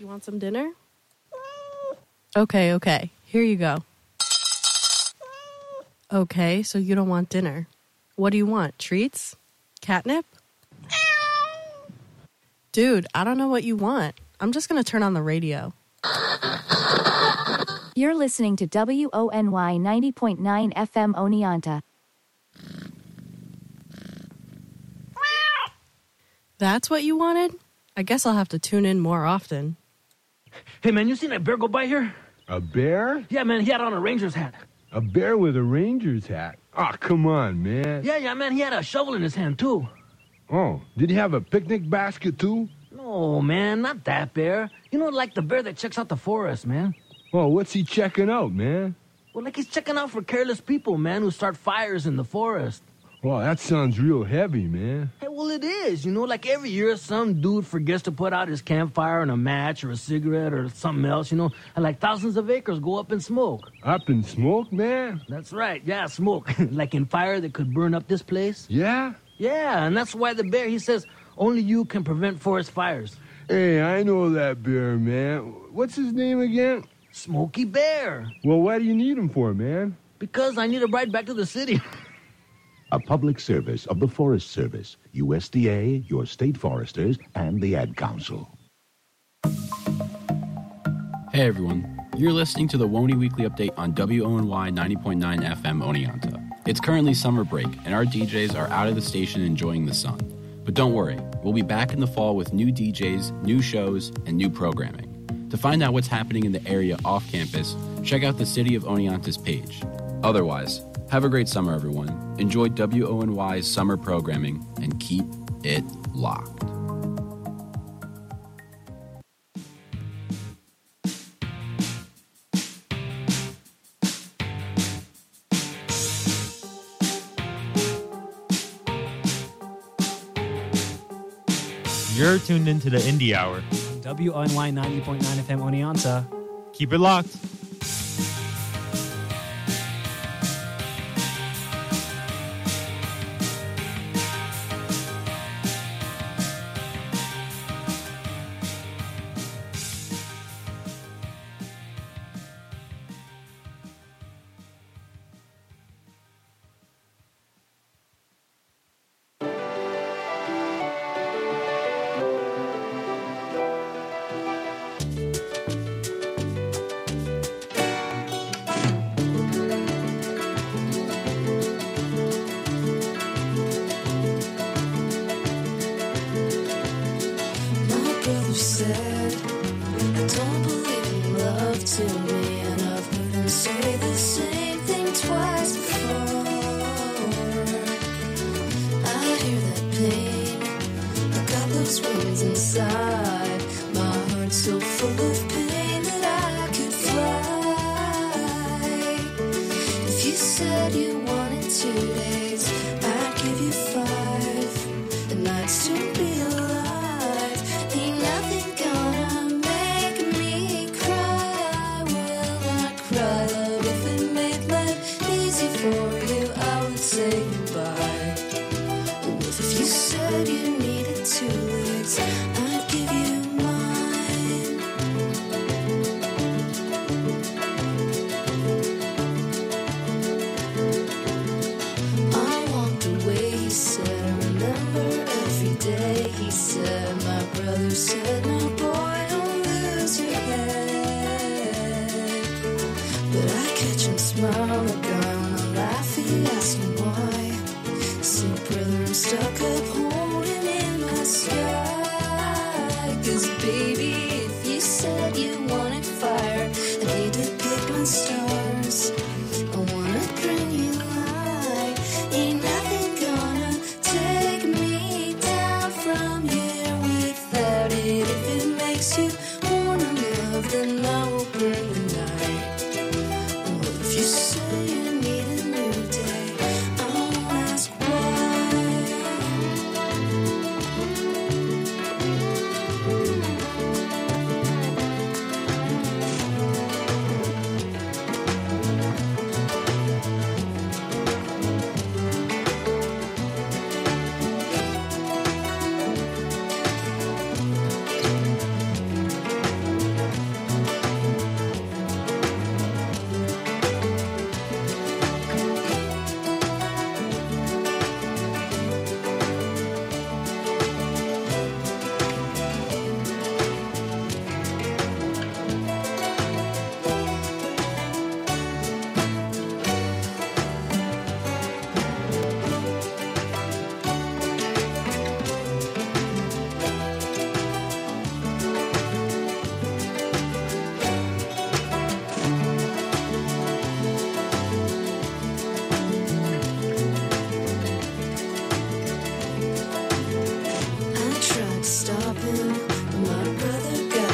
Want some dinner? Okay. Here you go. Okay, so you don't want dinner. What do you want? Treats? Catnip? Dude, I don't know what you want. I'm just going to turn on the radio. You're listening to WONY 90.9 FM Oneonta. That's what you wanted? I guess I'll have to tune in more often. Hey, man, you seen that bear go by here? A bear? Yeah, man, he had on a Ranger's hat. A bear with a Ranger's hat? Oh, come on, man. Yeah, man, he had a shovel in his hand, too. Oh, did he have a picnic basket, too? No, man, not that bear. You know, like the bear that checks out the forest, man. Oh, what's he checking out, man? Well, like he's checking out for careless people, man, who start fires in the forest. Oh, that sounds real heavy, man. Hey, well, it is. You know, like every year some dude forgets to put out his campfire and a match or a cigarette or something else, you know, and like thousands of acres go up in smoke. Up in smoke, man? That's right, yeah, smoke. Like in fire that could burn up this place. Yeah? Yeah, and that's why the bear, he says, only you can prevent forest fires. Hey, I know that bear, man. What's his name again? Smokey Bear. Well, what do you need him for, man? Because I need a ride back to the city. A public service of the Forest Service, USDA, your state foresters, and the Ad Council. Hey everyone, you're listening to the WONY Weekly Update on WONY 90.9 FM Oneonta. It's currently summer break, and our DJs are out of the station enjoying the sun. But don't worry, we'll be back in the fall with new DJs, new shows, and new programming. To find out what's happening in the area off campus, check out the City of Oneonta's page. Otherwise, have a great summer, everyone. Enjoy WONY's summer programming and keep it locked. You're tuned into the Indie Hour. WONY 90.9 FM Oneonta. Keep it locked.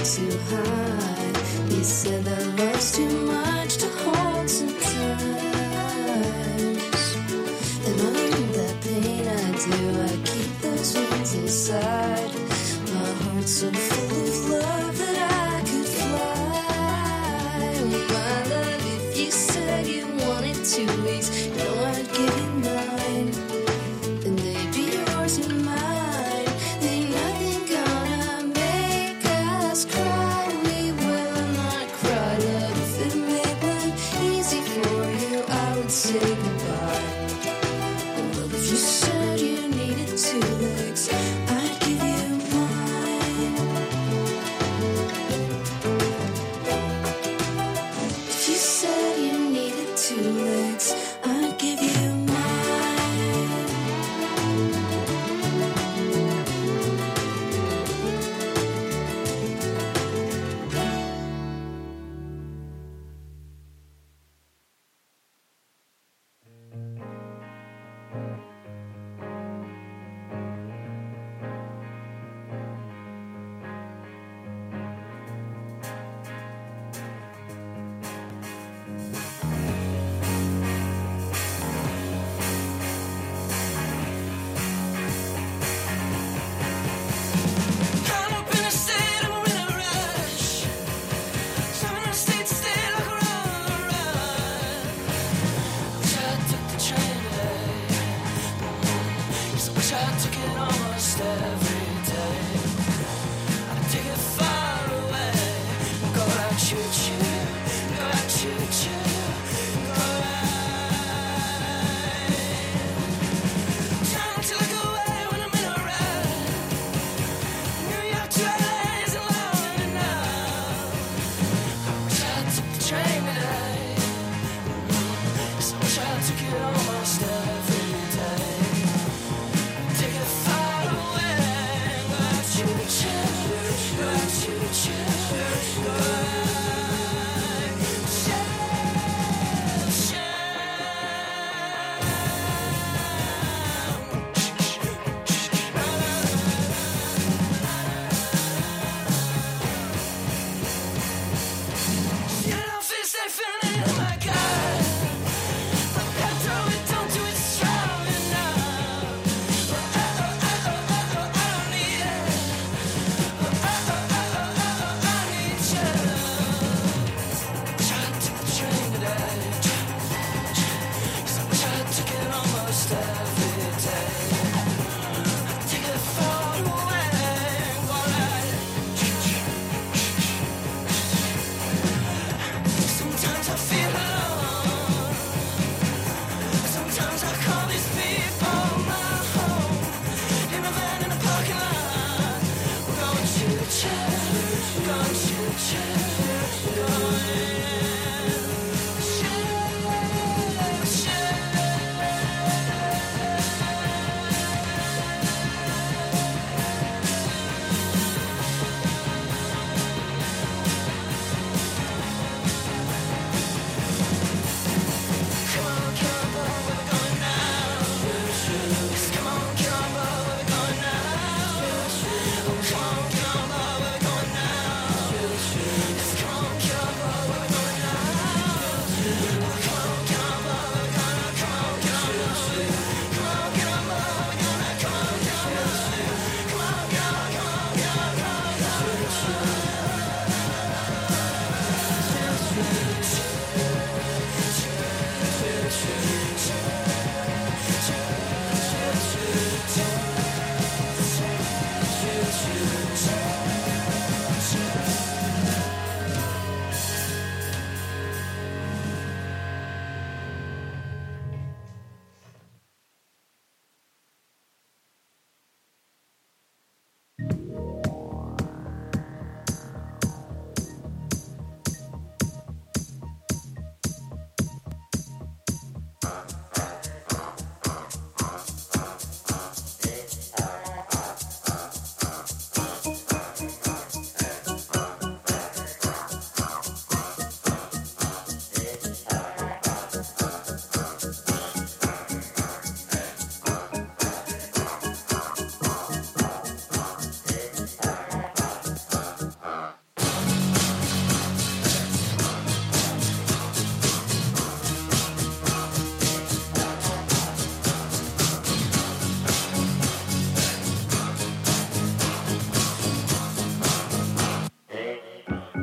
too high. He said that love's too much to hold sometimes. And under that pain I do, I keep those wings inside. My heart's so full of love that I could fly. Oh, my love, if you said you wanted 2 weeks, you know I'd give you 9. Then they'd be yours and mine. Ain't nothing gonna make us cry. We will not cry, love. If it made life easy for you, I would say goodbye. And love, if you said you needed 2 legs, I'd give you mine. If you said you needed 2 legs, I'd give you mine.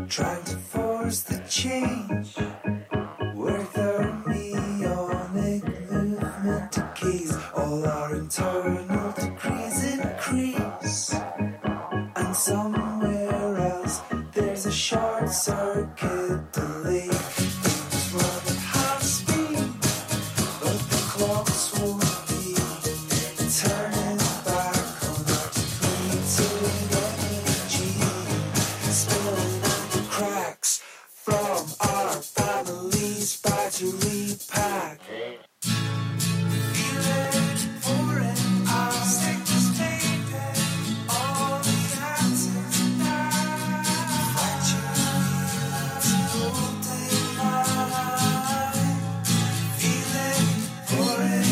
trying to force the change. Work the neonic movement decays. All our internal decrees increase. And somewhere else there's a short circuit delay. Things run at half speed, but the clocks won't be turning back on our depleted energy, spilling out the cracks from our families' battery pack. Feeling for it, I'll stick this baby. All the answers now. Fight your feelings all day long. Feeling for it,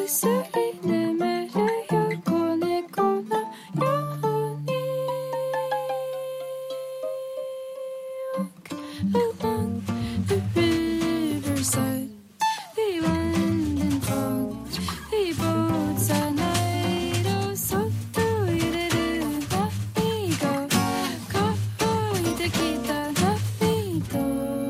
ぐすり眠れよ子猫のように Walk along the riverside The wind and fog The boats at night そっと揺れる波が乾いてきた波と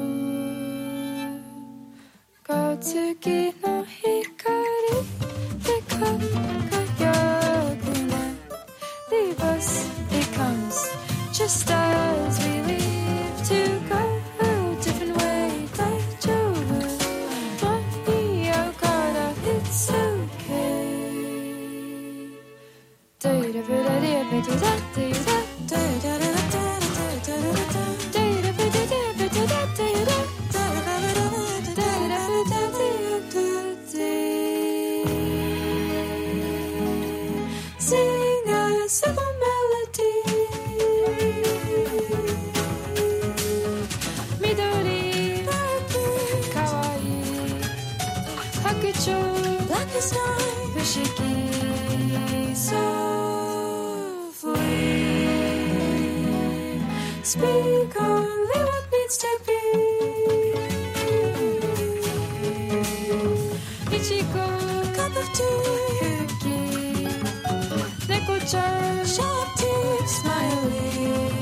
月の光で輝くね The bus it comes just as we leave to go a different way 大丈夫間に合うから It's okay ダイラブラリアベディダディダダイダラダダダダダイラブディダベディダディダSing a simple melody 緑かわいい白鳥 Black as night 不思議 Softly Speak only what needs to be いちご Cup of tea クッキー猫ちゃん Sharp teeth Smiling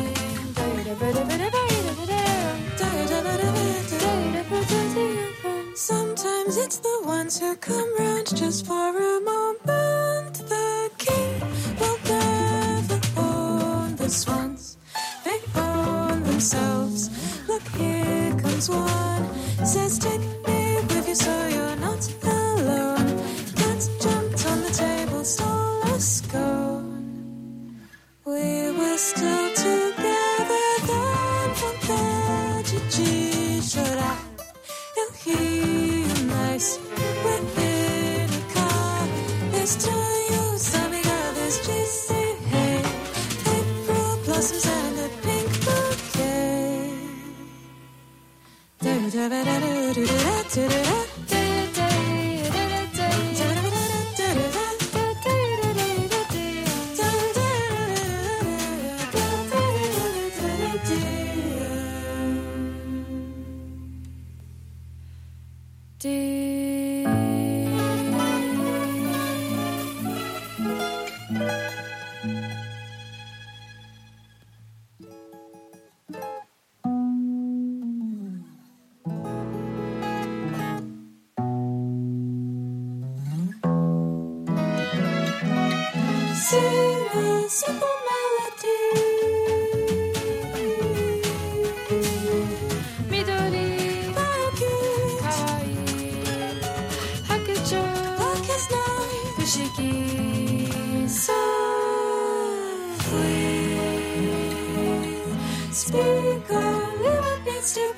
Sometimes it's the ones who come round just for a moment The king will never own the swans They own themselves Look, here comes one Says take me with you so you're not alone Cats jumped on the table, stole a scone We were still together then From Fujiji should I You'll hear nice within a car This time you saw me got this juicy hay April blossoms and a pink bouquet Sing a simple melody 緑かわいい白鳥 Black as night 不思議 Softly Speak only what needs to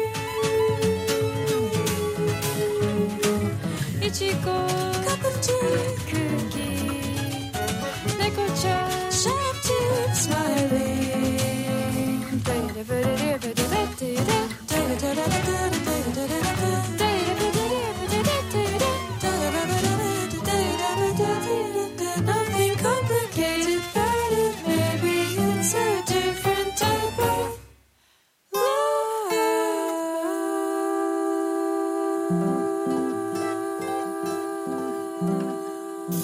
be いちご Cup of tea クッキー猫ちゃん Sharp teeth Smiling Nothing complicated about it Maybe it's a different type of love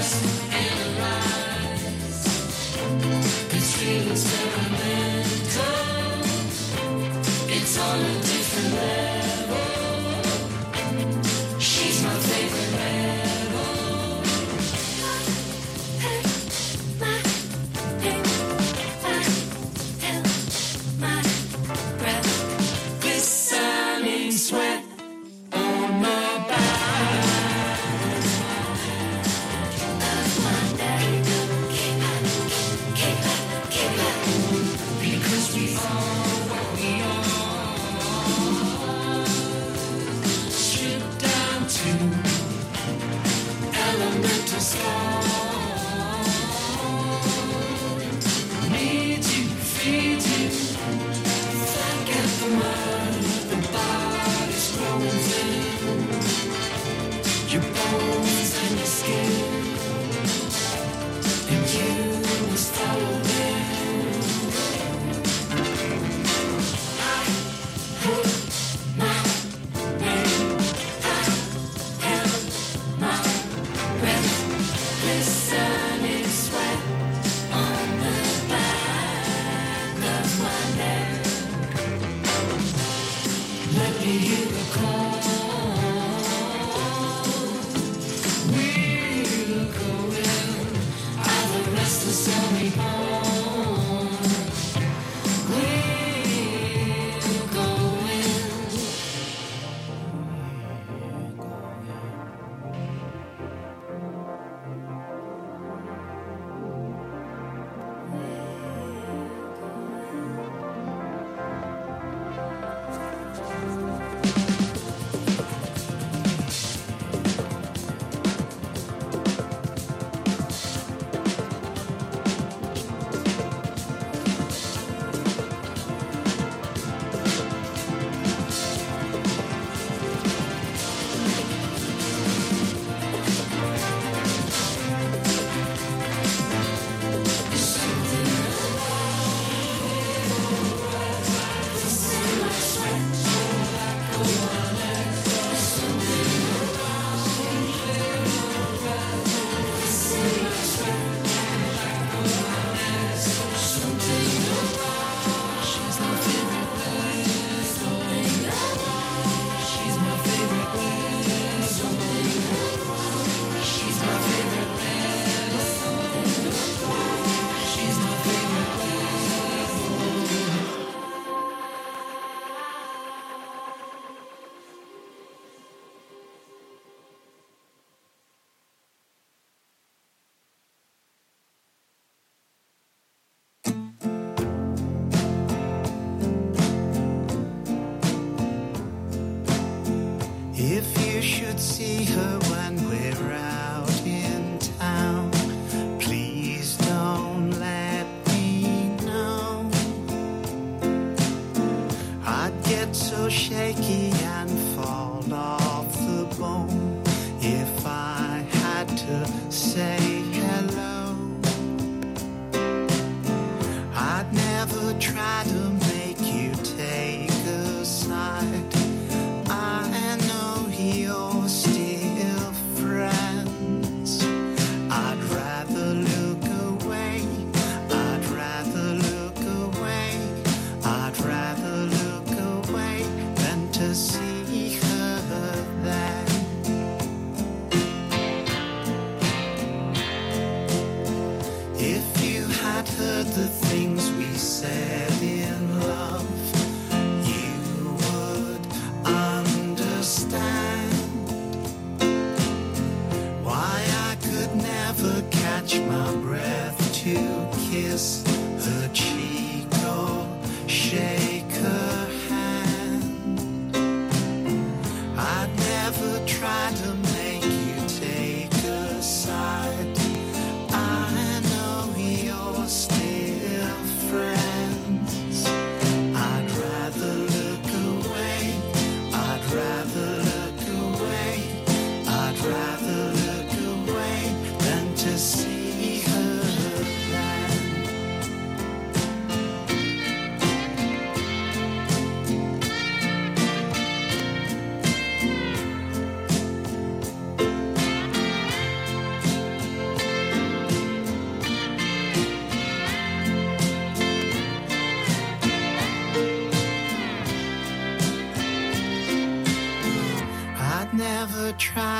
See her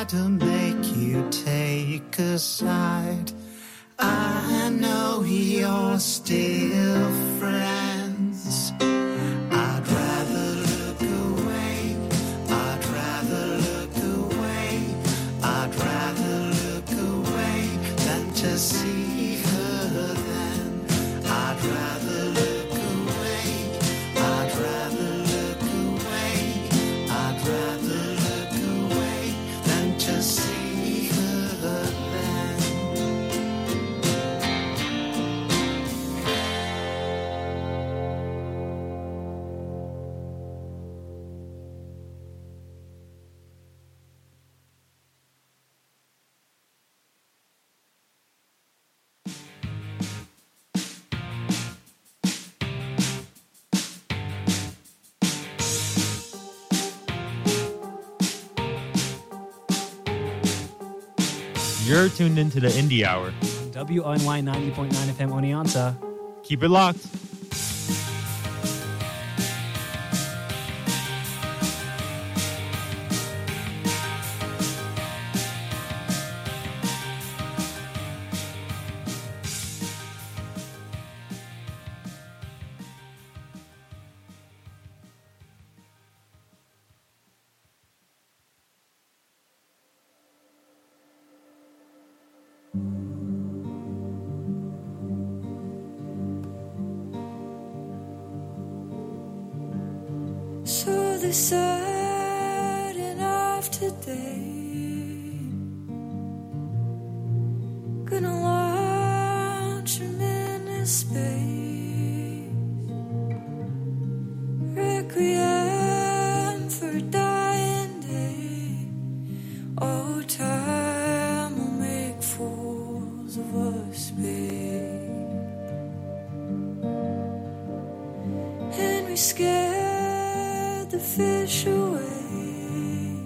to make you take a side. I know you're still friends. I'd rather look away. I'd rather look away. I'd rather look away than to see her then. I'd rather look away. I'd rather look away. I'd rather look away than to see her then. You're tuned into the Indie Hour. WONY 90.9 FM Oneonta. Keep it locked. So the sudden of today, gonna launch him into space. Requiem for a dying day. Oh, time will make fools of us, babe. And we scared the fish away,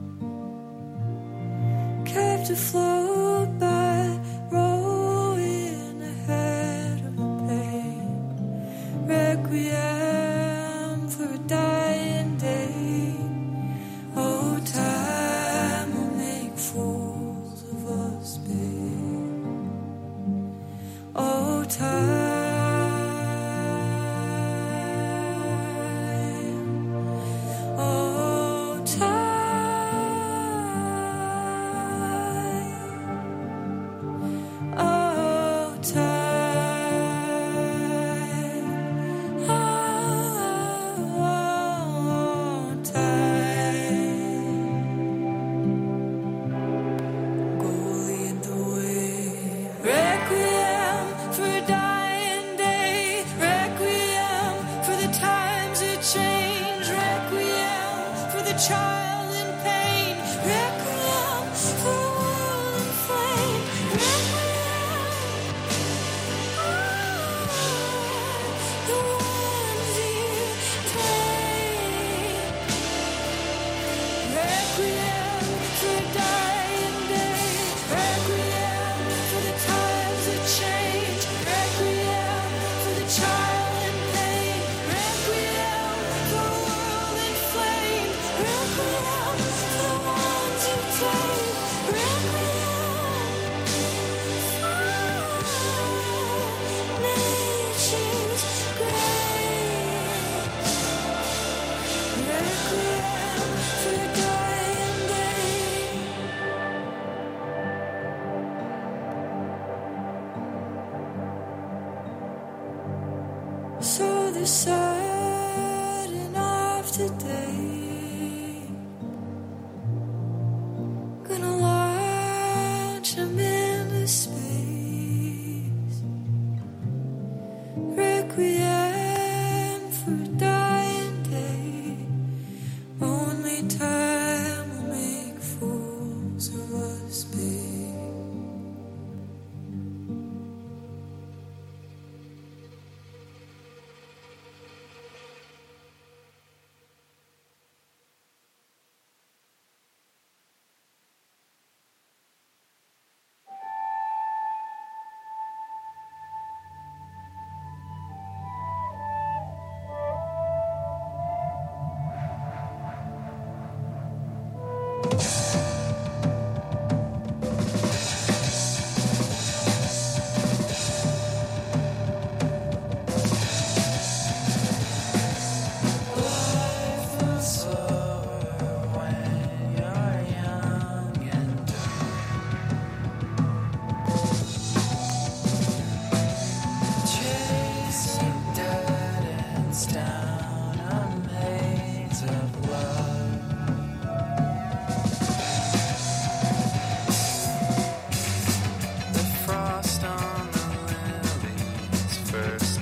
kept afloat by rowing ahead of the pain. Requiem for a dying day. Oh, time will make fools of us, babe. Oh, time. Oh, time. Oh, time. Oh, time. Go lead the way. Requiem for a dying day. Requiem for the times that change. Requiem for the child in pain. Requiem for a world in flame. Requiem. The ones you take. Requiem for a dying day. Requiem for the times that change. Requiem for the child in pain. Requiem for a world in flame. Requiem for the ones you take. Requiem for nature's grace. Requiem for a dying day. So the sudden of today, gonna launch him into space. Requiem for a dying day. Only time will make fools of us, babe.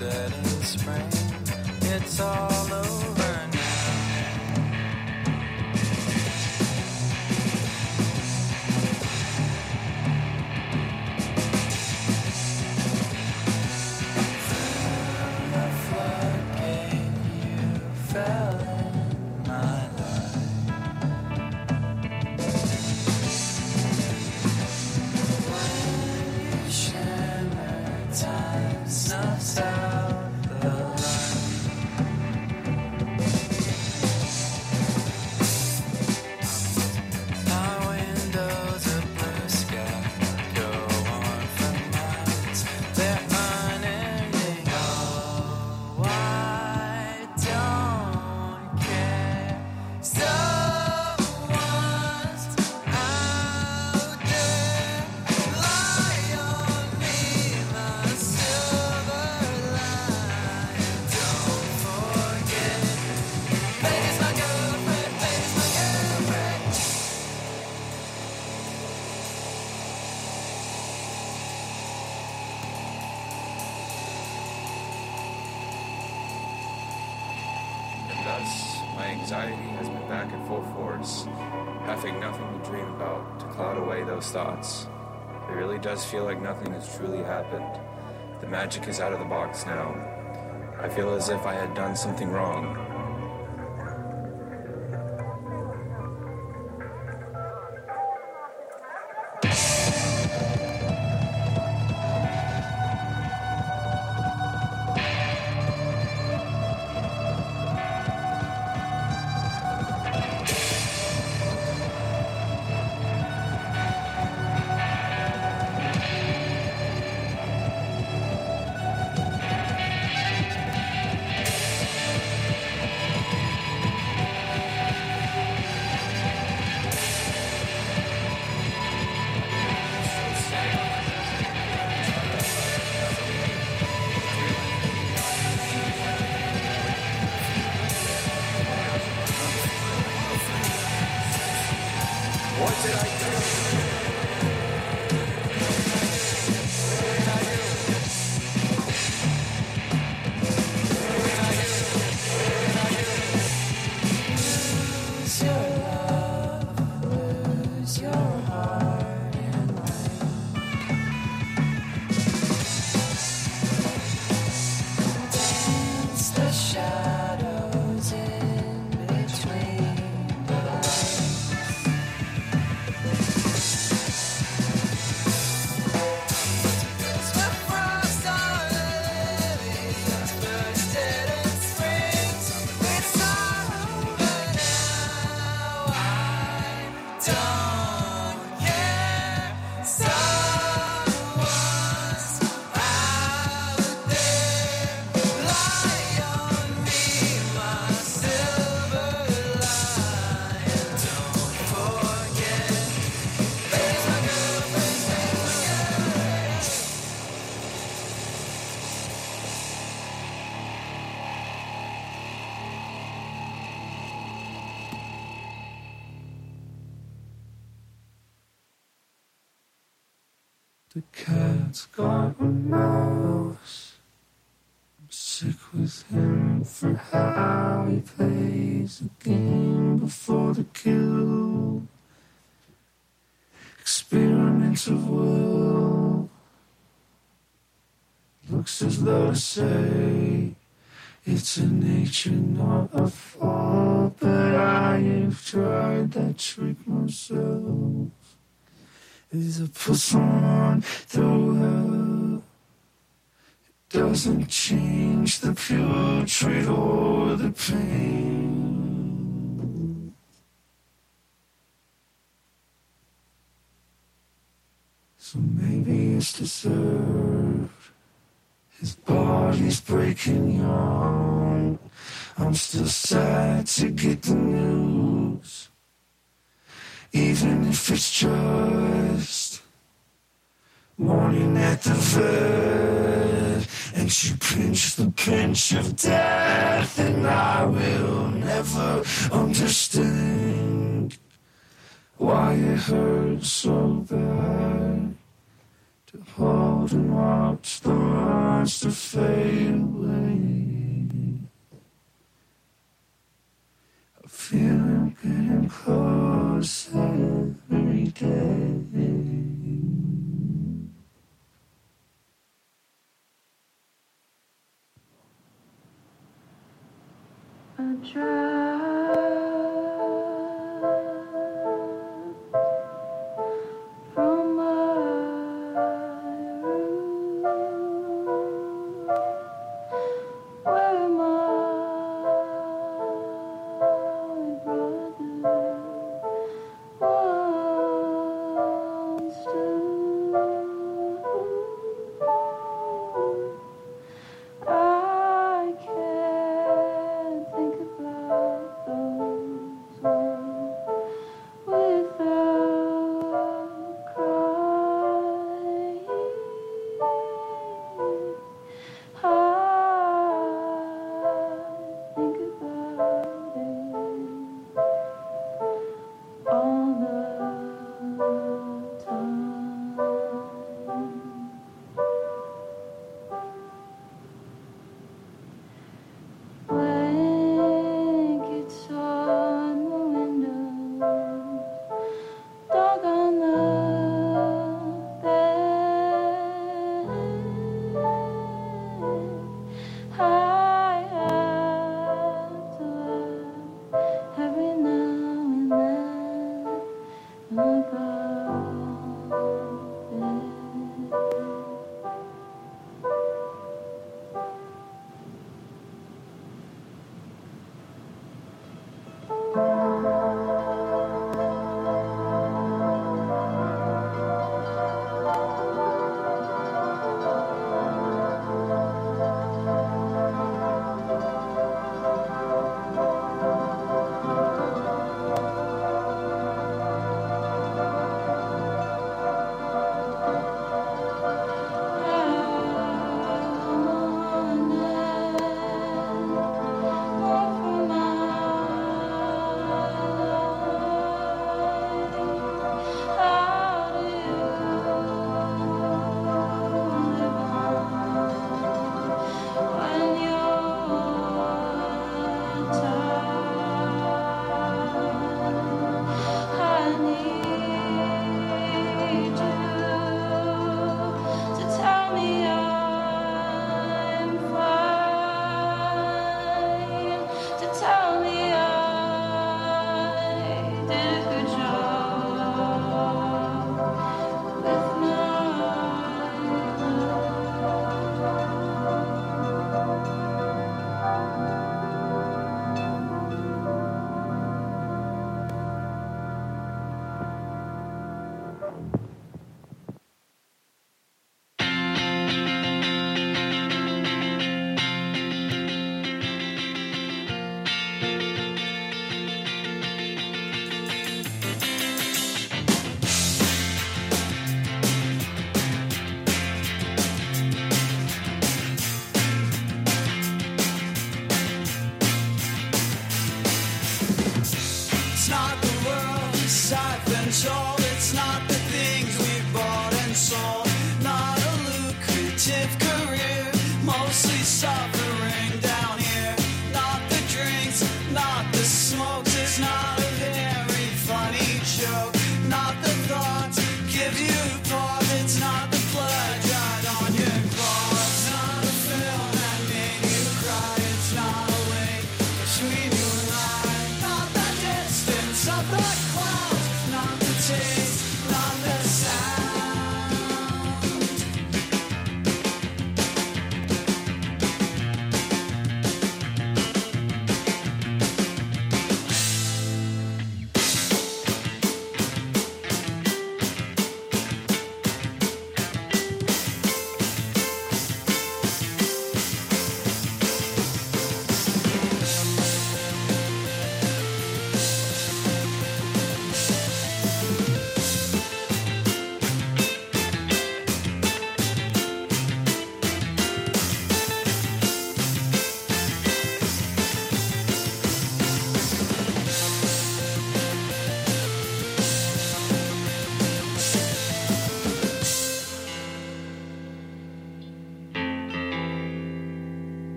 dead in spring. It's all over now. The floodgate, you fell in my life. When you shimmer, time snuffs out the light. Our windows of blue sky go on for miles. They're unending. Oh, I don't care. Someone's out there. Lie on me, my silver lion. Don't forget. Baby's my girlfriend. Baby's my girlfriend. And thus, my anxiety has been back in full force, having nothing to dream about to cloud away those thoughts. It really does feel like nothing has truly happened. The magic is out of the box now. I feel as if I had done something wrong. What did I do? Lose your love, lose your heart and dance the shadows in between the lines. The frost on the leaves bursted in spring. It's over now. I don't care. Someone's out there. Lie on me, my silver lion. Don't forget. Baby's my girlfriend. Baby's my girlfriend. The cat's got a mouse. I'm sick with him for how he plays the game before the kill. Experiments of will. Looks as though to say it's a nature, not a fault. But I have tried that trick myself. Is a push on through hell. It doesn't change the putrid or the pain. So maybe it's deserved. His body's breaking young. I'm still sad to get the news. Even if it's just morning at the vet, and she pinched the pinch of death, and I will never understand why it hurts so bad to hold and watch the monster fade away.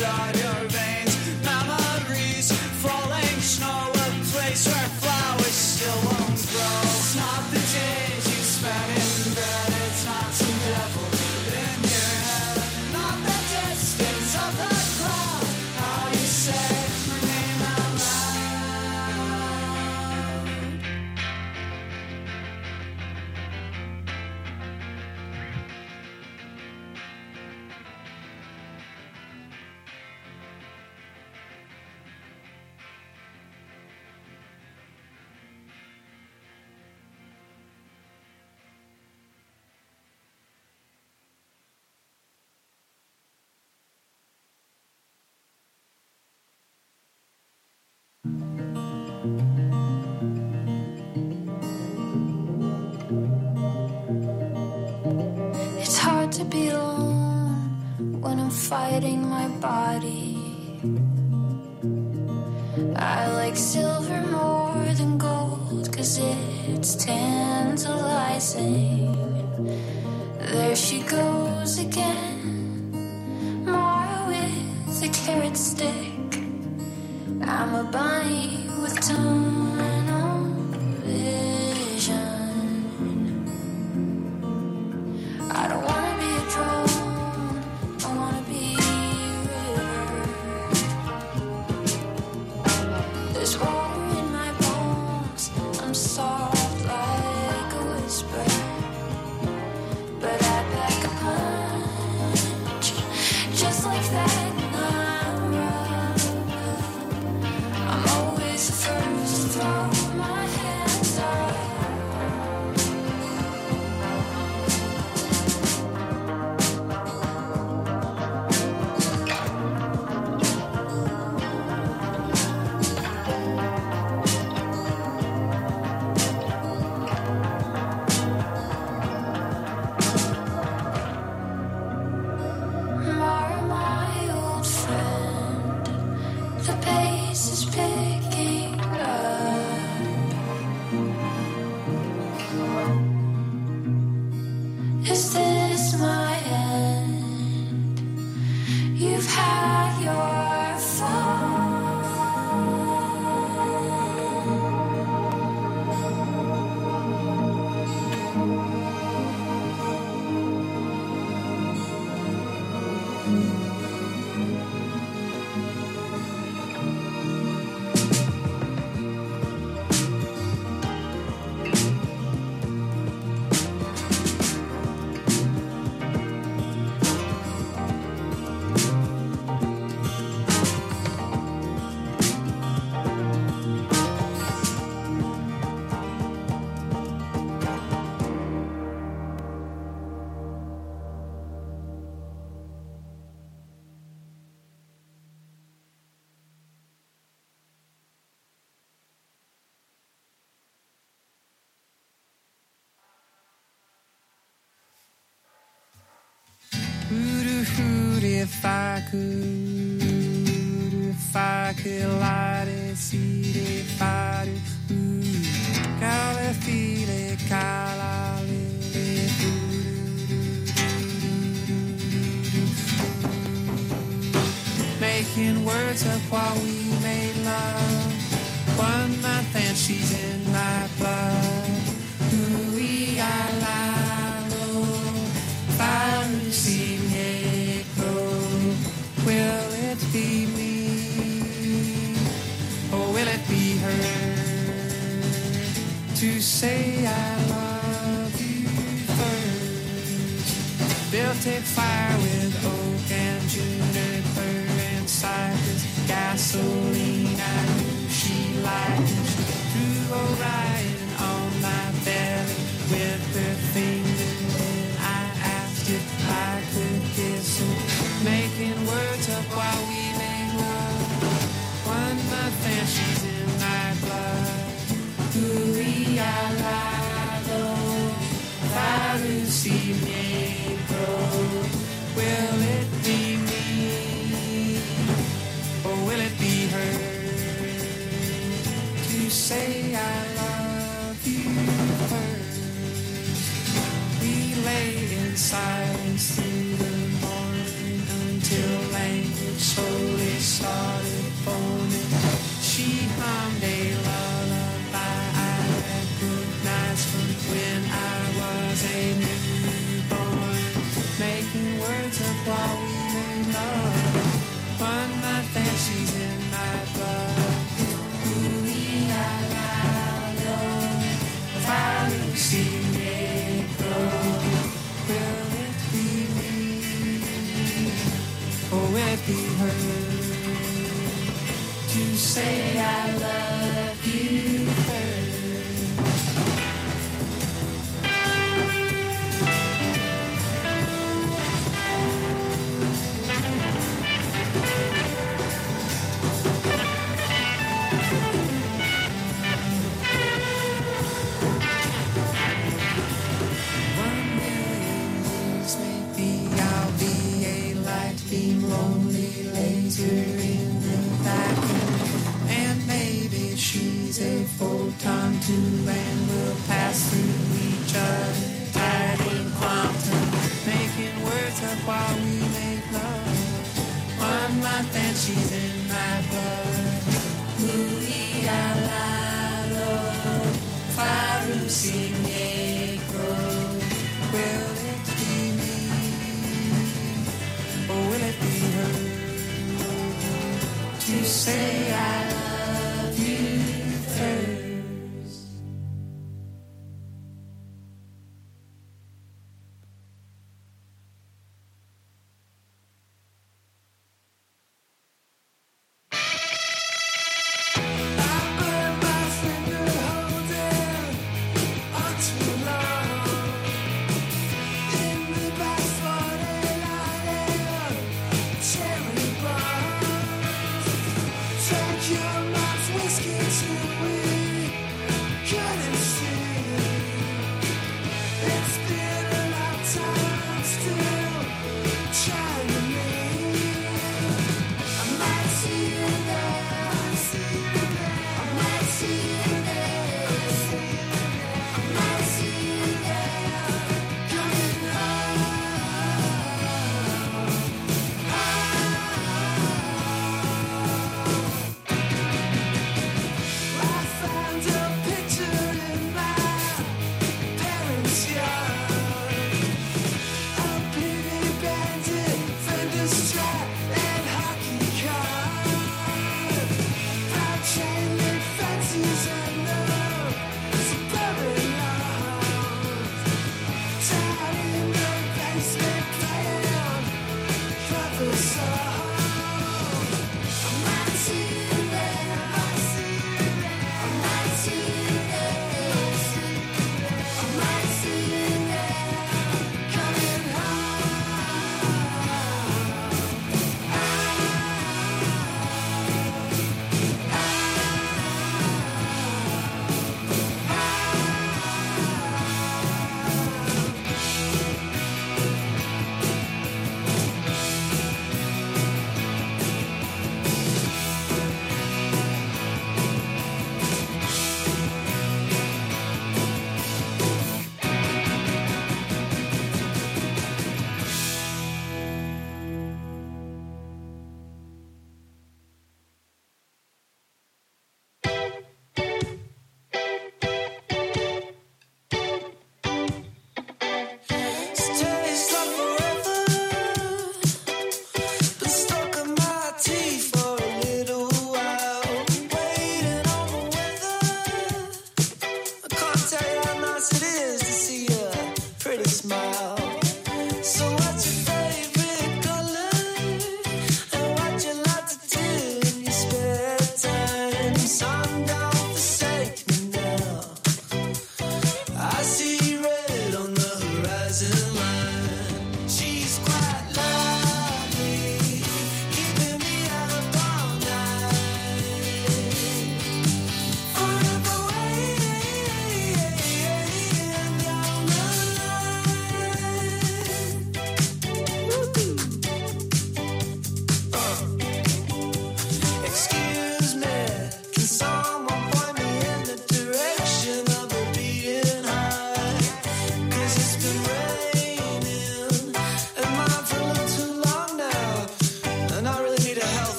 inside your veins. Memories, falling snow, a place where flowers still won't grow. It's not the days you spent in bed, it's not some devil in your head, not the distance of the cloud. How you say my name out loud. It's hard to be alone when I'm fighting my body. I like silver more than gold, 'cause it's tantalizing. There she goes again, Mara with a carrot stick. I'm a bunny with tunnel vision. I don't wanna be a drone, I wanna be a river. There's water in my bones, I'm soft like a whisper. But I pack a punch, just like that. I'm always the first to throw my hands up. Mara, my old friend, the pace is picking up. Is this my end? You've had your fun. If I could light it, see it, fight it, cala file, cala making words up while we made love. 1 month and she's in my blood. Ooh-wee, I lie low, fire see me grow. Will it be me, or will it be her, to say I love you first? Built a fire with oak and juniper and cypress, gasoline I knew she liked. She threw Orion on my belly with her fingers, and I asked if I could kiss her, making words up while we made love. 1 month and she's in my blood. Ooh-wee, I lie low, fire see me grow. Will it be me, or will it be her, to say I love you first? We lay in silence through the morning until language slowly started forming. She hummed a lullaby I recognized from when I was a newborn, making words of what we made love. 1 month and she's in my blood. Will it be her to say I love you first? Lonely laser in the vacuum, and maybe she's a photon too, and we'll pass through each other, tied in quantum, making words up while we make love. 1 month and she's in my blood. Louis Alado, Faru Negro. Will it be me? Or will it be her to say I love you first? I put my finger holding onto love in the back 49 cherry bomb. Thank you.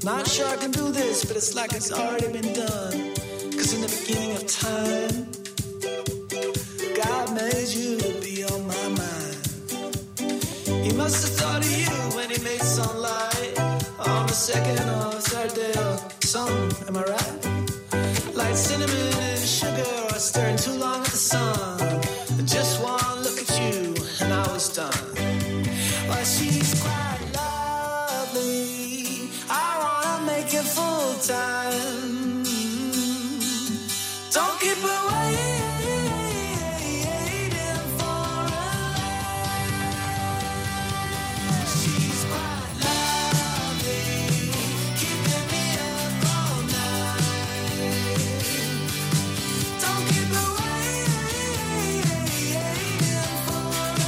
Not sure I can do this, but it's like it's already been done. 'Cause in the beginning of time, God made you to be on my mind. He must have thought of you when he made sunlight on the second or third day or something, am I right? Like cinnamon and sugar or stirring too long at the sun. Just one look at you and I was done. Well, she's quite lovely. I wanna make it full time. Don't keep her waiting for a light. She's quite lovely, keeping me up all night. Don't keep her waiting for a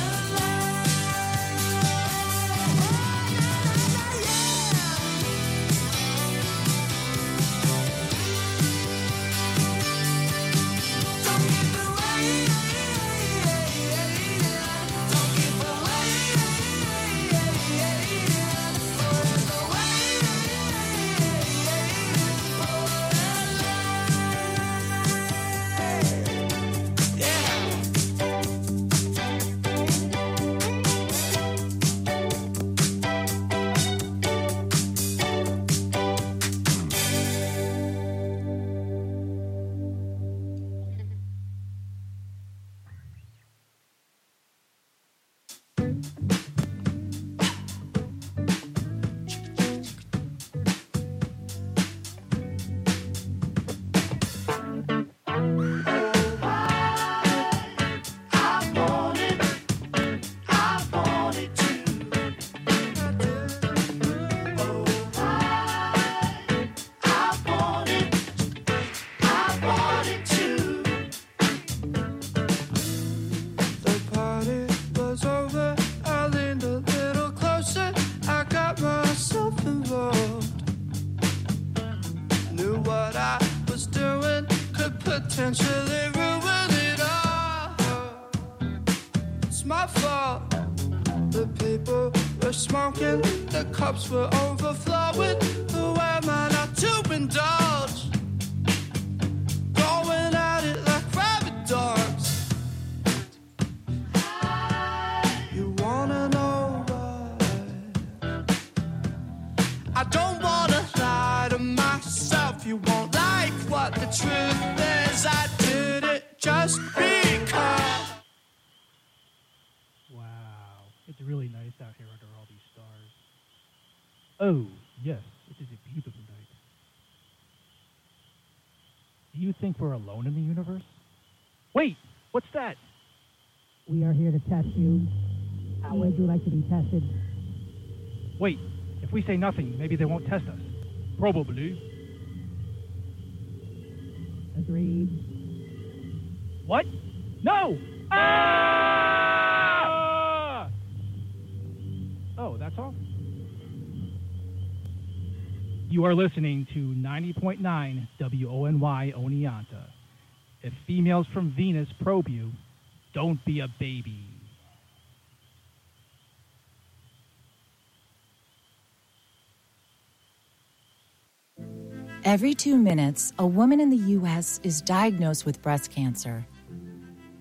potentially ruin it all. It's my fault. The people were smoking, the cups were overflowing. Who am I not to indulge? Going at it like rabid dogs. You wanna know why? I don't wanna lie to myself. You won't like what the truth is. I did it just because. Wow, it's really nice out here under all these stars. Oh, yes, it is a beautiful night. Do you think we're alone in the universe? Wait, what's that? We are here to test you. How would you like to be tested? Wait, if we say nothing, maybe they won't test us. Probably. Agreed. What? No! Ah! Oh, that's all? You are listening to 90.9 WONY Oneonta. If females from Venus probe you, don't be a baby. Every 2 minutes, a woman in the U.S. is diagnosed with breast cancer.